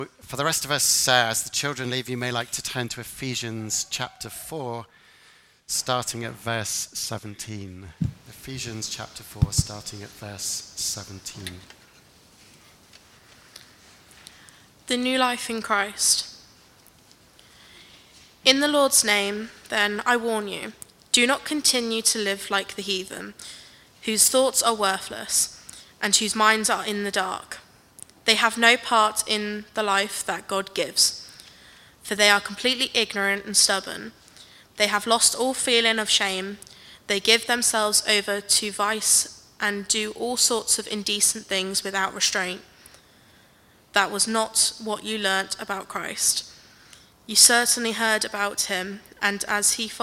For the rest of us, as the children leave, you may like to turn to Ephesians chapter 4, starting at verse 17. Ephesians chapter 4, starting at verse 17. The new life in Christ. In the Lord's name, then, I warn you, do not continue to live like the heathen, whose thoughts are worthless, and whose minds are in the dark. They have no part in the life that God gives, for they are completely ignorant and stubborn. They have lost all feeling of shame. They give themselves over to vice and do all sorts of indecent things without restraint. That was not what you learnt about Christ. You certainly heard about him, and as his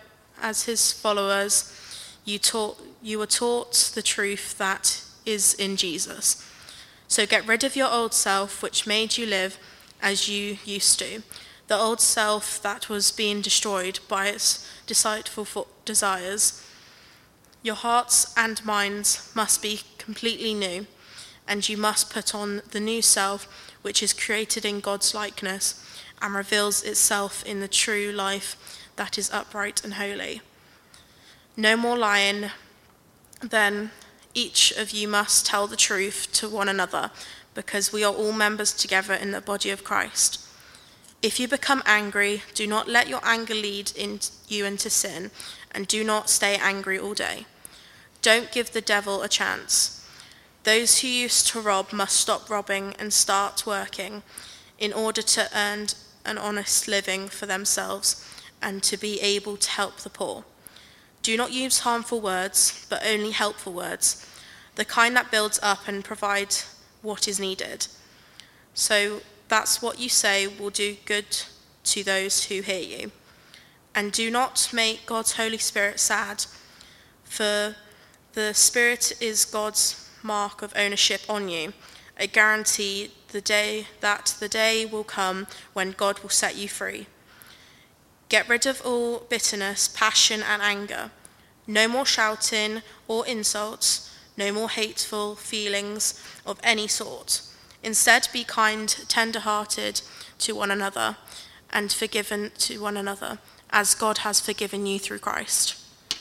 followers, you were taught the truth that is in Jesus. So get rid of your old self, which made you live as you used to, the old self that was being destroyed by its deceitful desires. Your hearts and minds must be completely new, and you must put on the new self, which is created in God's likeness and reveals itself in the true life that is upright and holy. No more lying, then. Each of you must tell the truth to one another, because we are all members together in the body of Christ. If you become angry, do not let your anger lead you into sin, and do not stay angry all day. Don't give the devil a chance. Those who used to rob must stop robbing and start working in order to earn an honest living for themselves and to be able to help the poor. Do not use harmful words, but only helpful words, the kind that builds up and provides what is needed. So that's what you say will do good to those who hear you. And do not make God's Holy Spirit sad, for the Spirit is God's mark of ownership on you, a guarantee the day will come when God will set you free. Get rid of all bitterness, passion, and anger. No more shouting or insults, no more hateful feelings of any sort. Instead, be kind, tender-hearted to one another, and forgiven to one another, as God has forgiven you through Christ.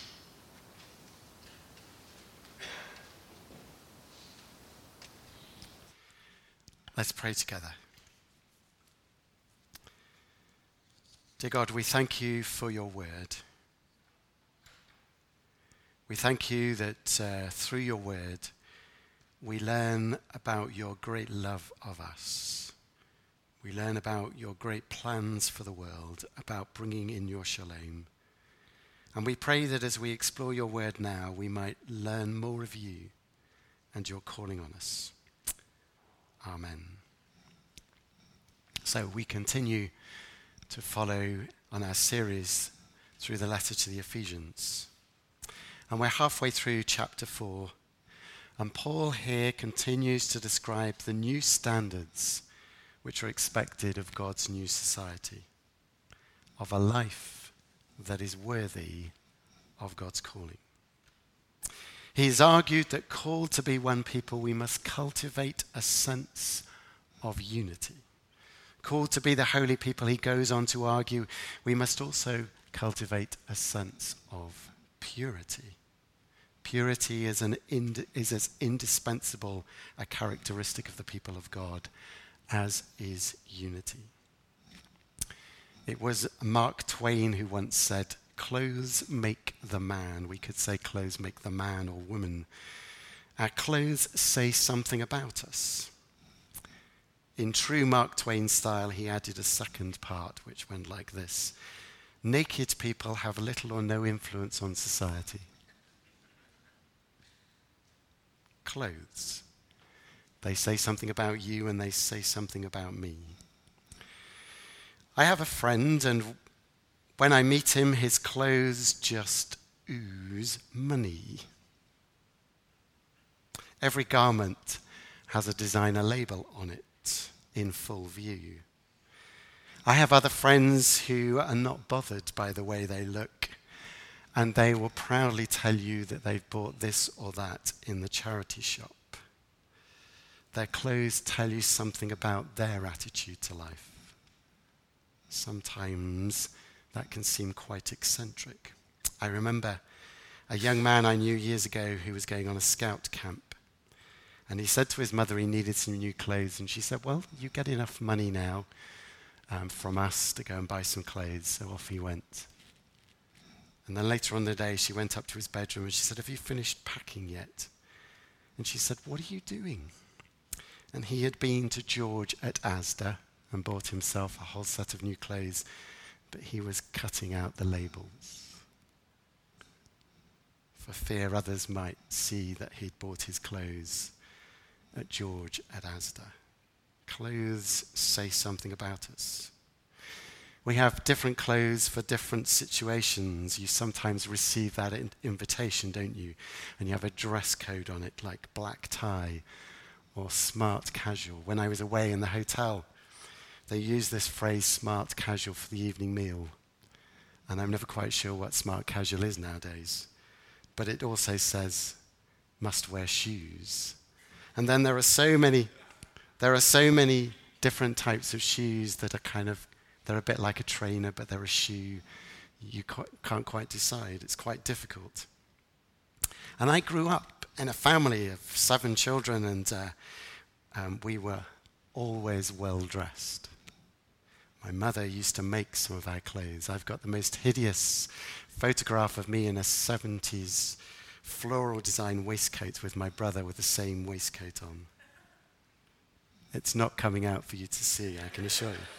Let's pray together. Dear God, we thank you for your word. We thank you that through your word, we learn about your great love of us. We learn about your great plans for the world, about bringing in your shalom. And we pray that as we explore your word now, we might learn more of you and your calling on us. Amen. So we continue to follow on our series through the letter to the Ephesians. And we're halfway through chapter 4. And Paul here continues to describe the new standards which are expected of God's new society, of a life that is worthy of God's calling. He's argued that called to be one people, we must cultivate a sense of unity. Called to be the holy people, he goes on to argue, we must also cultivate a sense of purity. Purity is as indispensable a characteristic of the people of God as is unity. It was Mark Twain who once said, clothes make the man. We could say clothes make the man or woman. Our clothes say something about us. In true Mark Twain style, he added a second part, which went like this. Naked people have little or no influence on society. Clothes. They say something about you and they say something about me. I have a friend, and when I meet him, his clothes just ooze money. Every garment has a designer label on it in full view. I have other friends who are not bothered by the way they look, and they will proudly tell you that they've bought this or that in the charity shop. their clothes tell you something about their attitude to life. Sometimes that can seem quite eccentric. I remember a young man I knew years ago who was going on a scout camp. And he said to his mother he needed some new clothes. And she said, well, you get enough money now from us to go and buy some clothes. So off he went. And then later on the day, she went up to his bedroom and she said, have you finished packing yet? And she said, what are you doing? And he had been to George at Asda and bought himself a whole set of new clothes, but he was cutting out the labels for fear others might see that he'd bought his clothes at George at Asda. Clothes say something about us. We have different clothes for different situations. You sometimes receive that invitation, don't you? And you have a dress code on it, like black tie or smart casual. When I was away in the hotel, they used this phrase, smart casual, for the evening meal. And I'm never quite sure what smart casual is nowadays. But it also says, must wear shoes. And then there are so many different types of shoes that are they're a bit like a trainer, but they're a shoe. You can't quite decide. It's quite difficult. And I grew up in a family of 7 children, and we were always well dressed. My mother used to make some of our clothes. I've got the most hideous photograph of me in a 70s floral design waistcoat with my brother with the same waistcoat on. It's not coming out for you to see, I can assure you.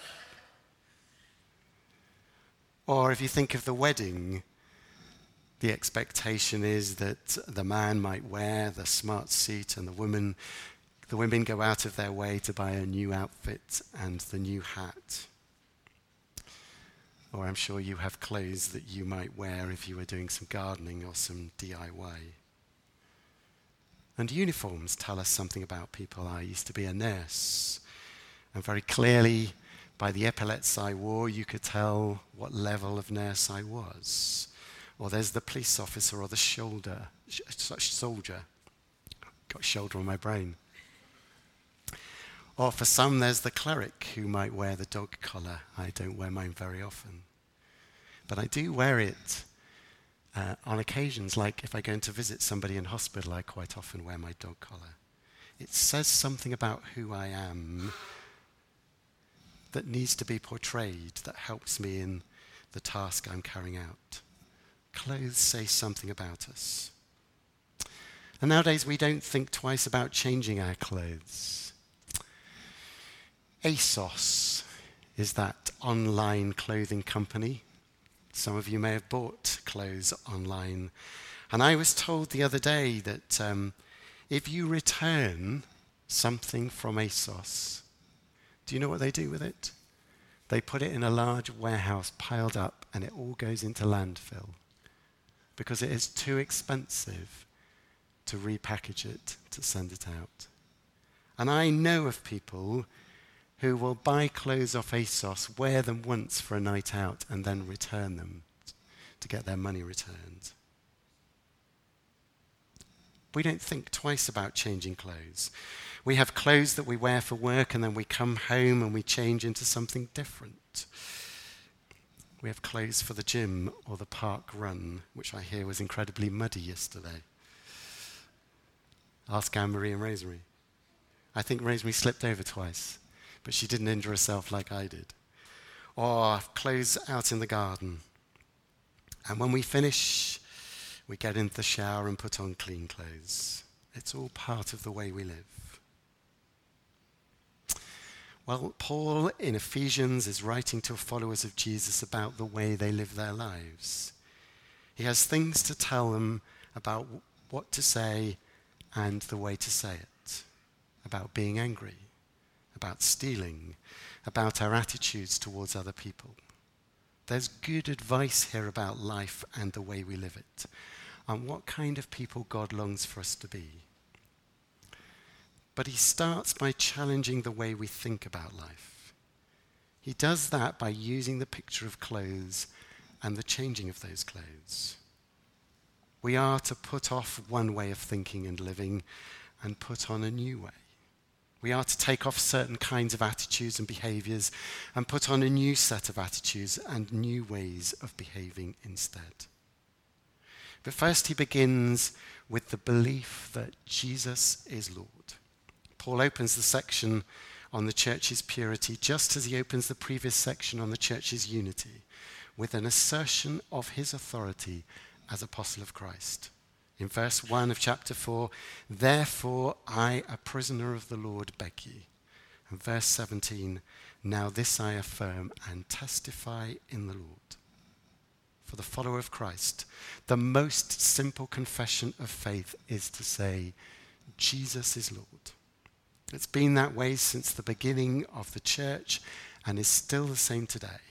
Or if you think of the wedding, the expectation is that the man might wear the smart suit and the women go out of their way to buy a new outfit and the new hat. Or I'm sure you have clothes that you might wear if you were doing some gardening or some DIY. And uniforms tell us something about people. I used to be a nurse, and very clearly, by the epaulets I wore, you could tell what level of nurse I was. Or there's the police officer or the soldier. Got shoulder on my brain. Or for some, there's the cleric who might wear the dog collar. I don't wear mine very often. But I do wear it on occasions, like if I go in to visit somebody in hospital, I quite often wear my dog collar. It says something about who I am that needs to be portrayed, that helps me in the task I'm carrying out. Clothes say something about us. And nowadays we don't think twice about changing our clothes. ASOS is that online clothing company. Some of you may have bought clothes online. And I was told the other day that if you return something from ASOS, do you know what they do with it? They put it in a large warehouse piled up, and it all goes into landfill because it is too expensive to repackage it, to send it out. And I know of people who will buy clothes off ASOS, wear them once for a night out, and then return them to get their money returned. We don't think twice about changing clothes. We have clothes that we wear for work, and then we come home and we change into something different. We have clothes for the gym or the park run, which I hear was incredibly muddy yesterday. Ask Anne-Marie and Rosemary. I think Rosemary slipped over twice, but she didn't injure herself like I did. Or clothes out in the garden. And when we finish, we get into the shower and put on clean clothes. It's all part of the way we live. Well, Paul in Ephesians is writing to followers of Jesus about the way they live their lives. He has things to tell them about what to say and the way to say it, about being angry, about stealing, about our attitudes towards other people. There's good advice here about life and the way we live it, and what kind of people God longs for us to be. But he starts by challenging the way we think about life. He does that by using the picture of clothes and the changing of those clothes. We are to put off one way of thinking and living and put on a new way. We are to take off certain kinds of attitudes and behaviors and put on a new set of attitudes and new ways of behaving instead. But first he begins with the belief that Jesus is Lord. Paul opens the section on the church's purity just as he opens the previous section on the church's unity, with an assertion of his authority as apostle of Christ. In verse 1 of chapter 4, therefore I, a prisoner of the Lord, beg you. And verse 17, now this I affirm and testify in the Lord. For the follower of Christ, the most simple confession of faith is to say, Jesus is Lord. It's been that way since the beginning of the church and is still the same today.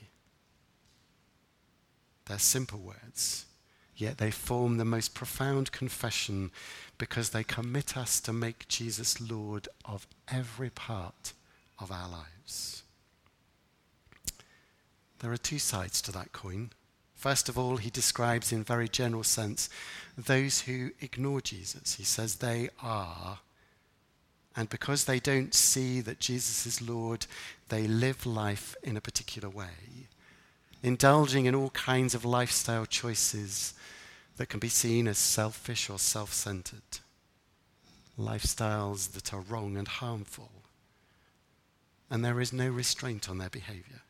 They're simple words, yet they form the most profound confession because they commit us to make Jesus Lord of every part of our lives. There are two sides to that coin. First of all, he describes in very general sense those who ignore Jesus. He says they are, and because they don't see that Jesus is Lord, they live life in a particular way, indulging in all kinds of lifestyle choices that can be seen as selfish or self-centered, lifestyles that are wrong and harmful, and there is no restraint on their behavior.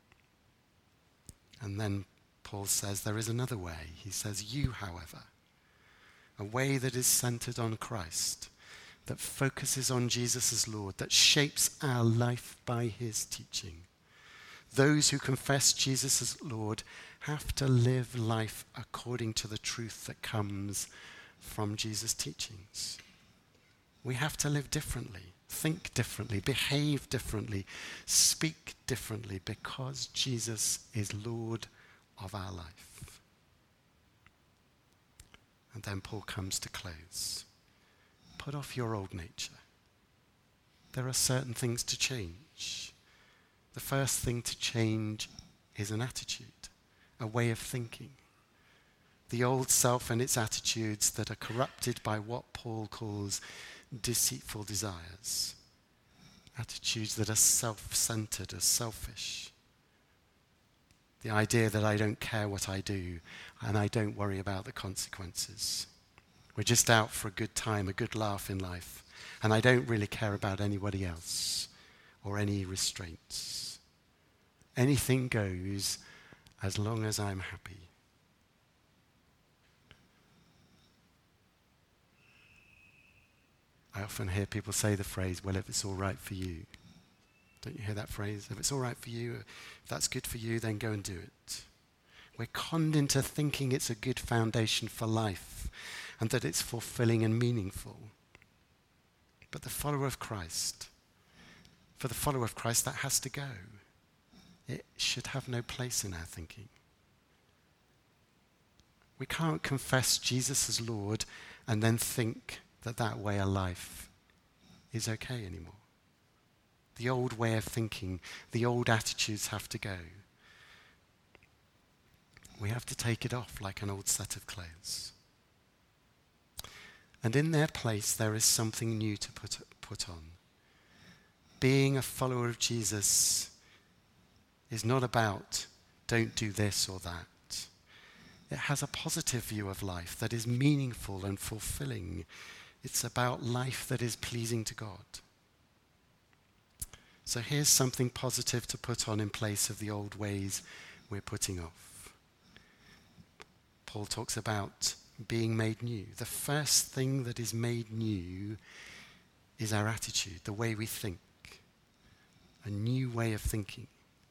And then Paul says there is another way. He says, you, however, a way that is centered on Christ, that focuses on Jesus as Lord, that shapes our life by his teaching. Those who confess Jesus as Lord have to live life according to the truth that comes from Jesus' teachings. We have to live differently, think differently, behave differently, speak differently, because Jesus is Lord of our life. And then Paul comes to close. Put off your old nature. There are certain things to change. The first thing to change is an attitude, a way of thinking. The old self and its attitudes that are corrupted by what Paul calls deceitful desires. Attitudes that are self-centered, are selfish. The idea that I don't care what I do and I don't worry about the consequences. We're just out for a good time, a good laugh in life, and I don't really care about anybody else or any restraints. Anything goes as long as I'm happy. I often hear people say the phrase, well, if it's all right for you. Don't you hear that phrase? If it's all right for you, if that's good for you, then go and do it. We're conned into thinking it's a good foundation for life and that it's fulfilling and meaningful. But the follower of Christ, for the follower of Christ, that has to go. It should have no place in our thinking. We can't confess Jesus as Lord and then think that that way of life is okay anymore. The old way of thinking, the old attitudes have to go. We have to take it off like an old set of clothes. And in their place, there is something new to put on. Being a follower of Jesus is not about don't do this or that. It has a positive view of life that is meaningful and fulfilling. It's about life that is pleasing to God. So here's something positive to put on in place of the old ways we're putting off. Paul talks about being made new. The first thing that is made new is our attitude, the way we think, a new way of thinking.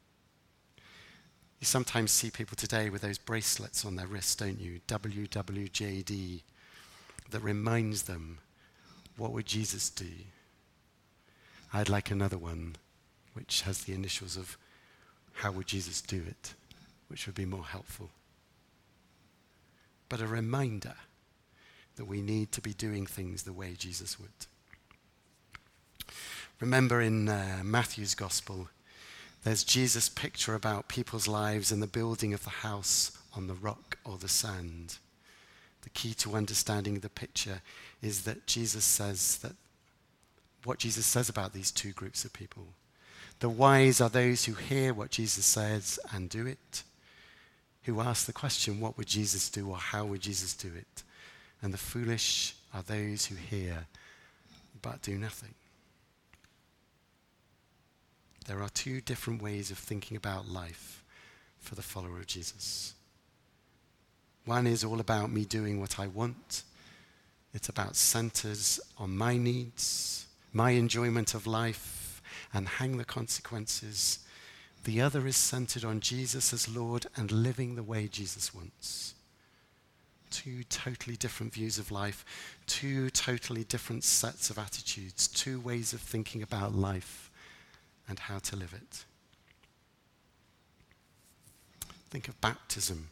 You sometimes see people today with those bracelets on their wrists, don't you? WWJD, that reminds them, what would Jesus do? I'd like another one which has the initials of how would Jesus do it, which would be more helpful. But a reminder that we need to be doing things the way Jesus would. Remember in Matthew's Gospel, there's Jesus' picture about people's lives and the building of the house on the rock or the sand. The key to understanding the picture is that Jesus says that what Jesus says about these two groups of people. The wise are those who hear what Jesus says and do it, who ask the question, what would Jesus do, or how would Jesus do it? And the foolish are those who hear but do nothing. There are two different ways of thinking about life for the follower of Jesus. One is all about me doing what I want. It's about centers on my needs, my enjoyment of life, and hang the consequences. The other is centered on Jesus as Lord and living the way Jesus wants. Two totally different views of life, two totally different sets of attitudes, two ways of thinking about life and how to live it. Think of baptism.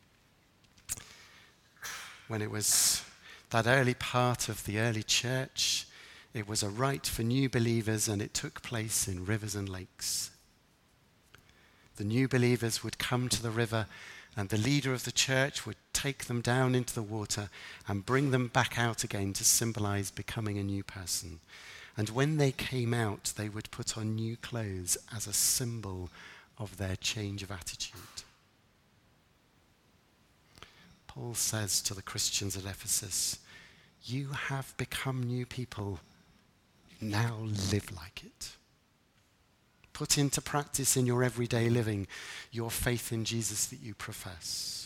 When it was that early part of the early church, it was a rite for new believers, and it took place in rivers and lakes. The new believers would come to the river, and the leader of the church would take them down into the water and bring them back out again to symbolize becoming a new person. And when they came out, they would put on new clothes as a symbol of their change of attitude. Paul says to the Christians at Ephesus, you have become new people. Now live like it. Put into practice in your everyday living your faith in Jesus that you profess.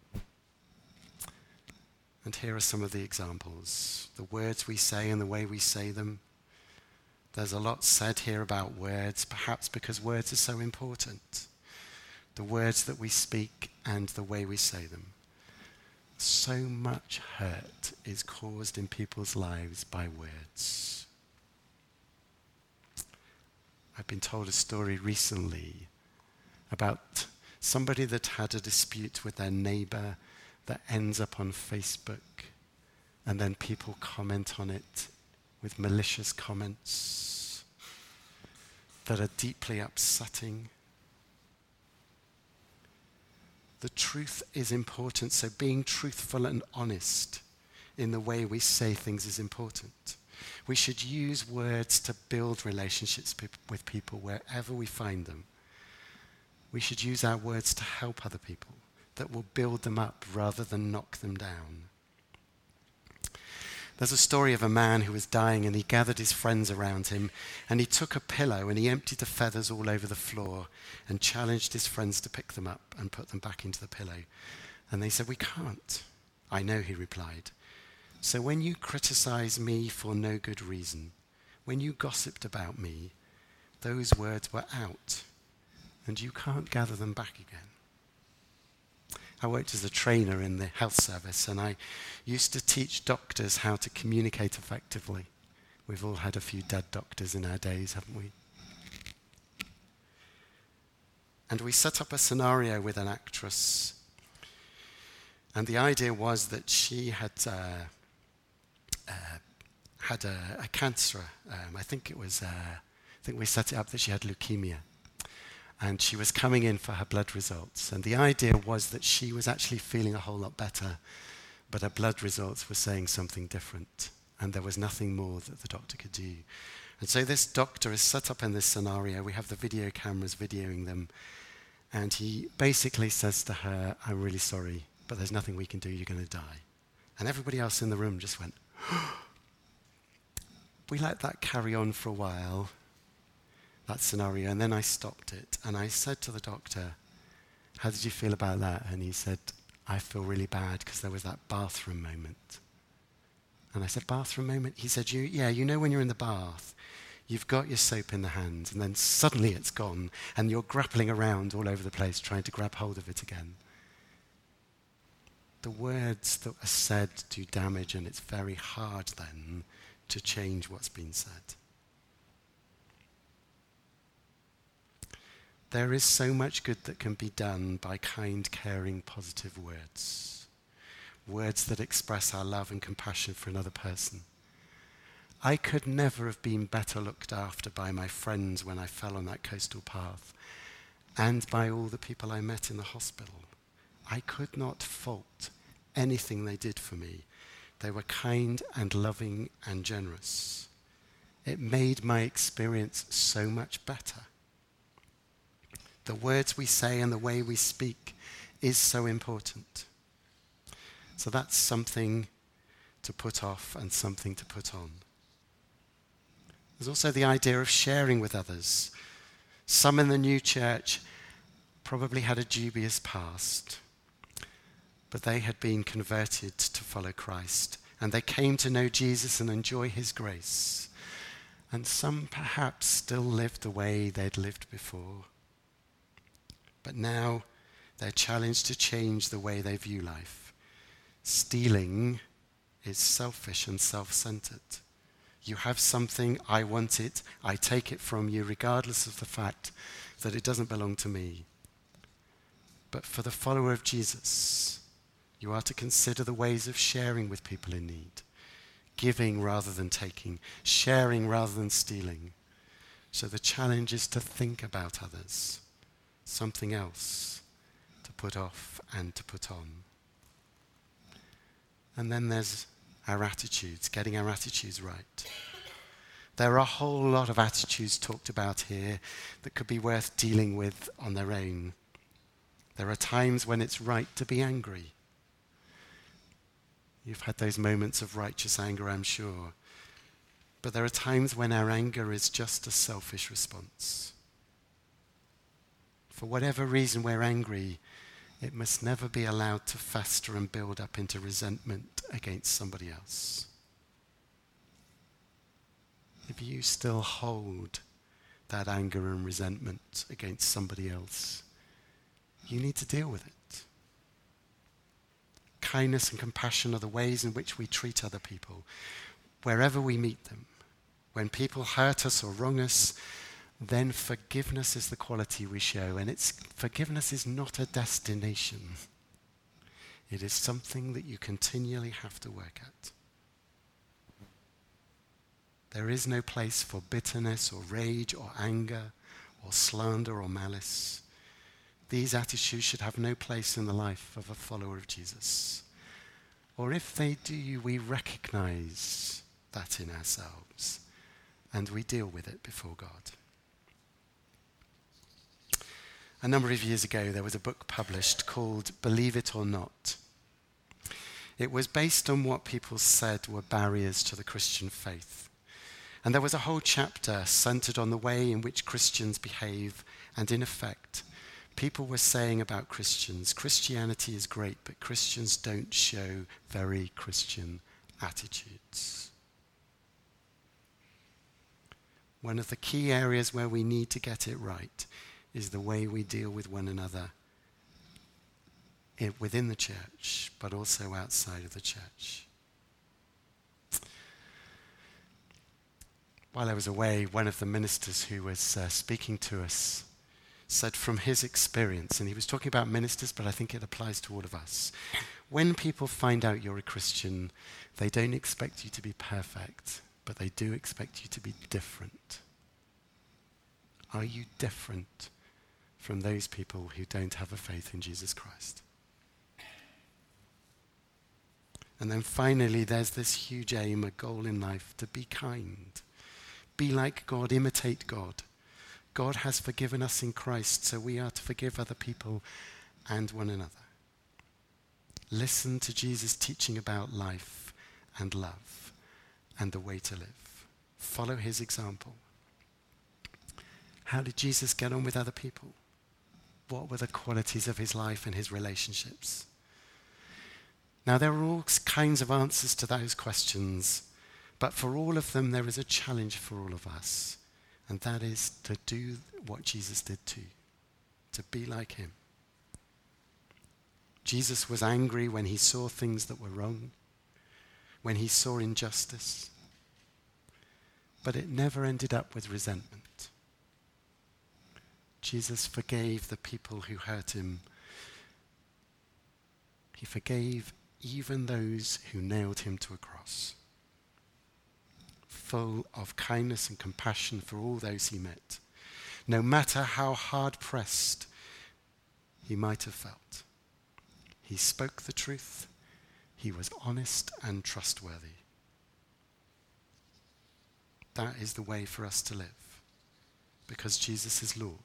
And here are some of the examples. The words we say and the way we say them. There's a lot said here about words, perhaps because words are so important. The words that we speak and the way we say them. So much hurt is caused in people's lives by words. I've been told a story recently about somebody that had a dispute with their neighbor that ends up on Facebook, and then people comment on it with malicious comments that are deeply upsetting. The truth is important, so being truthful and honest in the way we say things is important. We should use words to build relationships with people wherever we find them. We should use our words to help other people that will build them up rather than knock them down. There's a story of a man who was dying, and he gathered his friends around him, and he took a pillow and he emptied the feathers all over the floor and challenged his friends to pick them up and put them back into the pillow. And they said, "We can't." "I know," he replied. "So when you criticize me for no good reason, when you gossiped about me, those words were out, and you can't gather them back again." I worked as a trainer in the health service, and I used to teach doctors how to communicate effectively. We've all had a few dead doctors in our days, haven't we? And we set up a scenario with an actress, and the idea was that she had a cancer. I think we set it up that she had leukemia. And she was coming in for her blood results. And the idea was that she was actually feeling a whole lot better, but her blood results were saying something different. And there was nothing more that the doctor could do. And so this doctor is set up in this scenario. We have the video cameras videoing them. And he basically says to her, "I'm really sorry, but there's nothing we can do. You're going to die." And everybody else in the room just went, We let that carry on for a while, that scenario, and then I stopped it. And I said to the doctor, "How did you feel about that?" And he said, "I feel really bad because there was that bathroom moment." And I said, "Bathroom moment?" He said, you know when you're in the bath, you've got your soap in the hand, and then suddenly it's gone, and you're grappling around all over the place trying to grab hold of it again. The words that are said do damage, and it's very hard then to change what's been said. There is so much good that can be done by kind, caring, positive words. Words that express our love and compassion for another person. I could never have been better looked after by my friends when I fell on that coastal path, and by all the people I met in the hospital. I could not fault anything they did for me. They were kind and loving and generous. It made my experience so much better. The words we say and the way we speak is so important. So that's something to put off and something to put on. There's also the idea of sharing with others. Some in the new church probably had a dubious past, but they had been converted to follow Christ, and they came to know Jesus and enjoy his grace. And some perhaps still lived the way they'd lived before. But now they're challenged to change the way they view life. Stealing is selfish and self-centered. You have something, I want it, I take it from you, regardless of the fact that it doesn't belong to me. But for the follower of Jesus, you are to consider the ways of sharing with people in need, giving rather than taking, sharing rather than stealing. So the challenge is to think about others, something else to put off and to put on. And then there's our attitudes, getting our attitudes right. There are a whole lot of attitudes talked about here that could be worth dealing with on their own. There are times when it's right to be angry. You've had those moments of righteous anger, I'm sure. But there are times when our anger is just a selfish response. For whatever reason we're angry, it must never be allowed to fester and build up into resentment against somebody else. If you still hold that anger and resentment against somebody else, you need to deal with it. Kindness and compassion are the ways in which we treat other people, wherever we meet them. When people hurt us or wrong us, then forgiveness is the quality we show. And forgiveness is not a destination. It is something that you continually have to work at. There is no place for bitterness or rage or anger or slander or malice. These attitudes should have no place in the life of a follower of Jesus. Or if they do, we recognize that in ourselves and we deal with it before God. A number of years ago, there was a book published called Believe It or Not. It was based on what people said were barriers to the Christian faith. And there was a whole chapter centered on the way in which Christians behave, and in effect, people were saying about Christians, Christianity is great, but Christians don't show very Christian attitudes. One of the key areas where we need to get it right is the way we deal with one another within the church, but also outside of the church. While I was away, one of the ministers who was speaking to us said from his experience, and he was talking about ministers, but I think it applies to all of us. When people find out you're a Christian, they don't expect you to be perfect, but they do expect you to be different. Are you different from those people who don't have a faith in Jesus Christ? And then finally, there's this huge aim, a goal in life, to be kind. Be like God, imitate God. God has forgiven us in Christ, so we are to forgive other people and one another. Listen to Jesus' teaching about life and love and the way to live. Follow his example. How did Jesus get on with other people? What were the qualities of his life and his relationships? Now, there are all kinds of answers to those questions, but for all of them, there is a challenge for all of us, and that is to do what Jesus did too, to be like him. Jesus was angry when he saw things that were wrong, when he saw injustice, but it never ended up with resentment. Jesus forgave the people who hurt him. He forgave even those who nailed him to a cross. Full of kindness and compassion for all those he met, no matter how hard pressed he might have felt. He spoke the truth. He was honest and trustworthy. that is the way for us to live, because Jesus is Lord.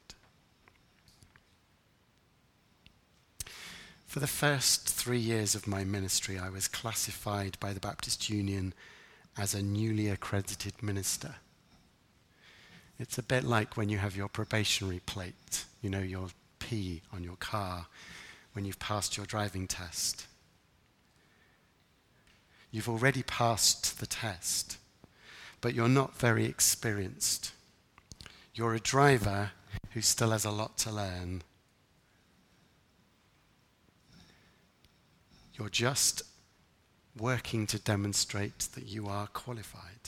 For the first 3 years of my ministry, I was classified by the Baptist Union as a newly accredited minister. It's a bit like when you have your probationary plate, you know, your P on your car, when you've passed your driving test. You've already passed the test, but you're not very experienced. You're a driver who still has a lot to learn. You're just working to demonstrate that you are qualified.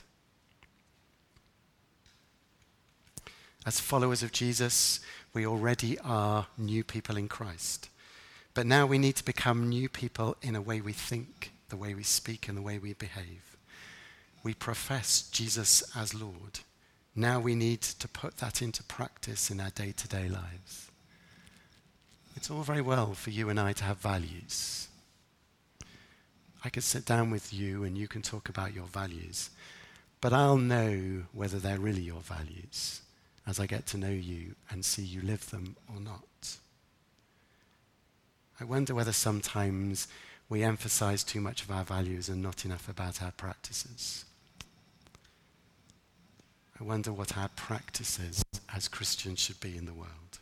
As followers of Jesus, we already are new people in Christ. But now we need to become new people in a way we think, the way we speak, and the way we behave. We profess Jesus as Lord. Now we need to put that into practice in our day-to-day lives. It's all very well for you and I to have values. I could sit down with you and you can talk about your values, but I'll know whether they're really your values as I get to know you and see you live them or not. I wonder whether sometimes we emphasize too much of our values and not enough about our practices. I wonder what our practices as Christians should be in the world.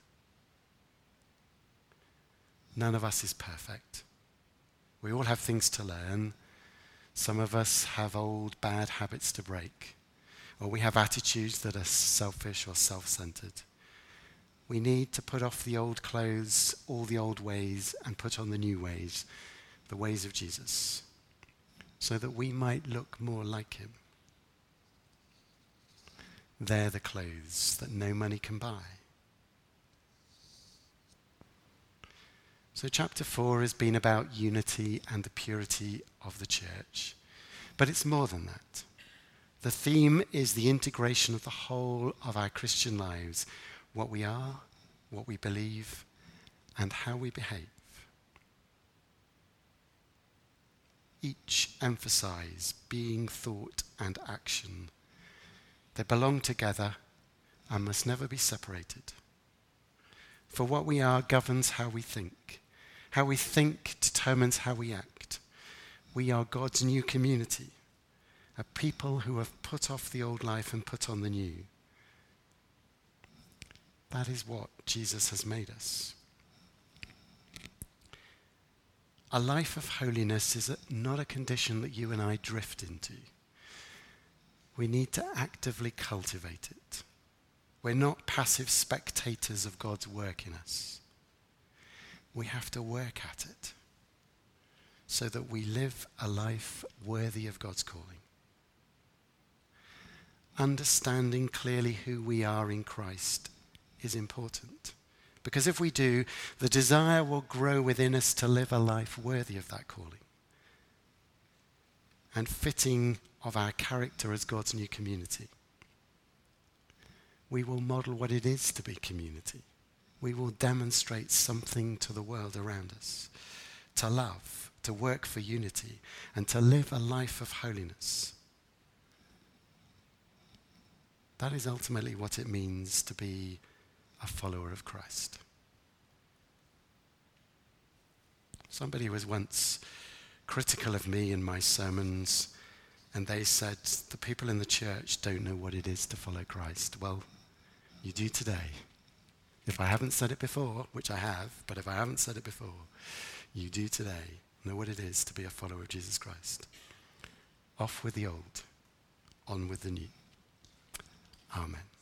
None of us is perfect. We all have things to learn. Some of us have old bad habits to break, or we have attitudes that are selfish or self-centered. We need to put off the old clothes, all the old ways, and put on the new ways, the ways of Jesus, so that we might look more like him. They're the clothes that no money can buy. So chapter 4 has been about unity and the purity of the church. But it's more than that. The theme is the integration of the whole of our Christian lives, what we are, what we believe, and how we behave. Each emphasize being, thought, and action. They belong together and must never be separated. For what we are governs how we think. How we think determines how we act. We are God's new community, a people who have put off the old life and put on the new. That is what Jesus has made us. A life of holiness is not a condition that you and I drift into. We need to actively cultivate it. We're not passive spectators of God's work in us. We have to work at it so that we live a life worthy of God's calling. Understanding clearly who we are in Christ is important, because if we do, the desire will grow within us to live a life worthy of that calling and fitting of our character as God's new community. We will model what it is to be community. We will demonstrate something to the world around us, to love, to work for unity, and to live a life of holiness. That is ultimately what it means to be a follower of Christ. Somebody was once critical of me in my sermons, and they said, the people in the church don't know what it is to follow Christ. Well, you do today. If I haven't said it before, which I have, but if I haven't said it before, you do today know what it is to be a follower of Jesus Christ. Off with the old, on with the new. Amen.